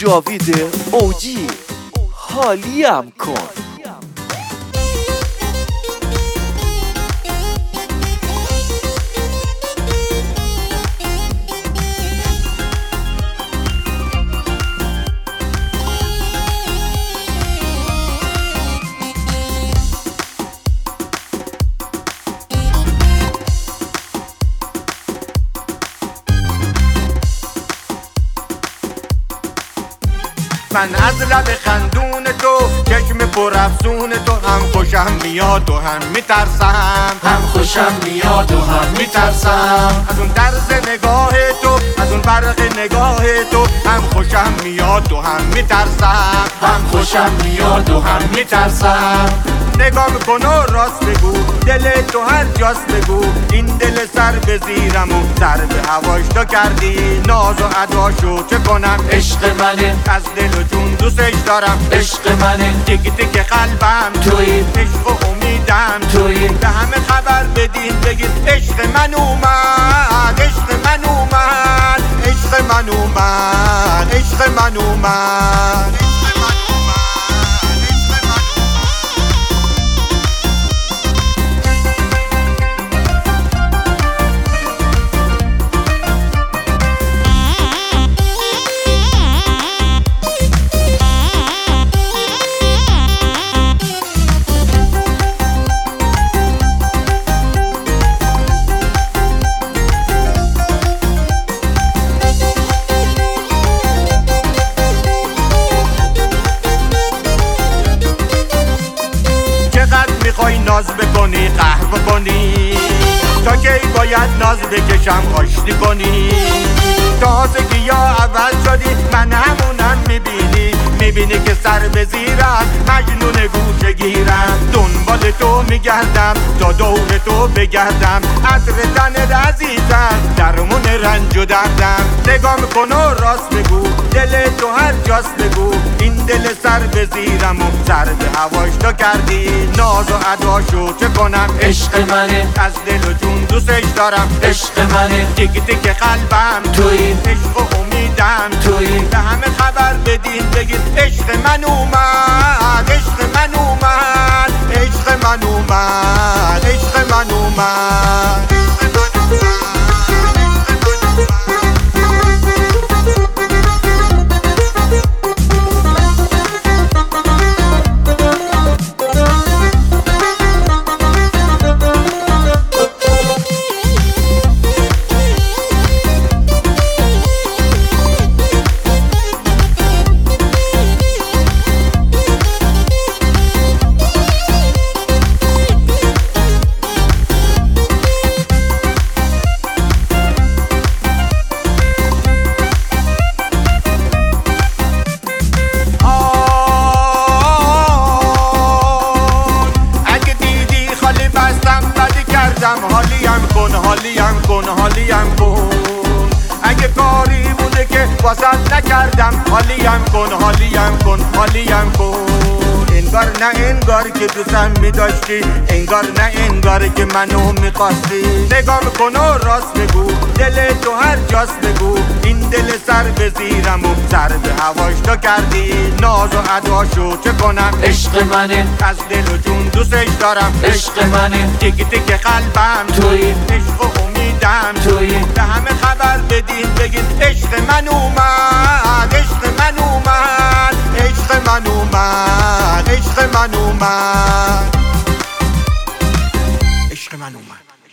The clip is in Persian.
جاوید اوجی حالیم کن. من از لب خندون تو، چشم پر افسون تو، هم خوشم میاد و هم میترسم. هم خوشم میاد و هم میترسم. از اون طرز نگاه تو، از اون برق نگاه تو، هم خوشم میاد و هم میترسم. هم خوشم میاد و هم میترسم. نگاه کن و راست بگو، دل تو هر جاست بگو. این دل سر به زیرم و سر به هواش تو کردی. ناز و اداشو چه کنم؟ عشق منه، از دل و جون دوستش دارم. عشق منه، تیک تیک قلبم تویی، عشق و امیدم تویی. به همه خبر بدین بگید عشق من اومد، عشق من اومد، عشق من اومد، عشق من اومد. میخوای ناز بکنی، قهر کنی، تا کی باید ناز بکشم آشتی کنی؟ تازگی یا عوض شدی، من همونم میبینی که سر به زیرم، مجنون گوشه گیرم. دنبال تو میگردم تا دور تو بگردم، عطر تن عزیزم درمون رنج و دردم. نگاه کن و راست بگو، دل تو هر جاست بگو. این دل سر به زیرم و سر به هواش تو کردی. ناز و اداشو چه کنم؟ عشق منه، از دل و جون دوستش دارم. عشق منه، تیک تیک قلبم تویی، عشق و امیدم تویی. به همه خبر بدین بگید عشق من اومد، عشق من اومد، عشق من اومد، عشق من اومد. حالیم کن، حالیم کن، حالیم کن. اگه کاری بوده که واسط نکردم، حالیم کن، حالیم کن، حالیم کن. انگار نه انگار که دوستم میداشتی، انگار نه انگار که منو میخواستی. نگاه کن و راست بگو، دل تو هر جاست بگو. این دل سر به زیرم و سر به هواش تو کردی. ناز و اداشو چه کنم؟ عشق منه، از دل و جون دوستش دارم. عشق منه، تیک تیک قلبم تویی، عشق و امیدم تویی. به همه خبر بدین بگید عشق من اومد، عشق من اومد، عشق من اومد، عشق من اومد، عشق من اومد.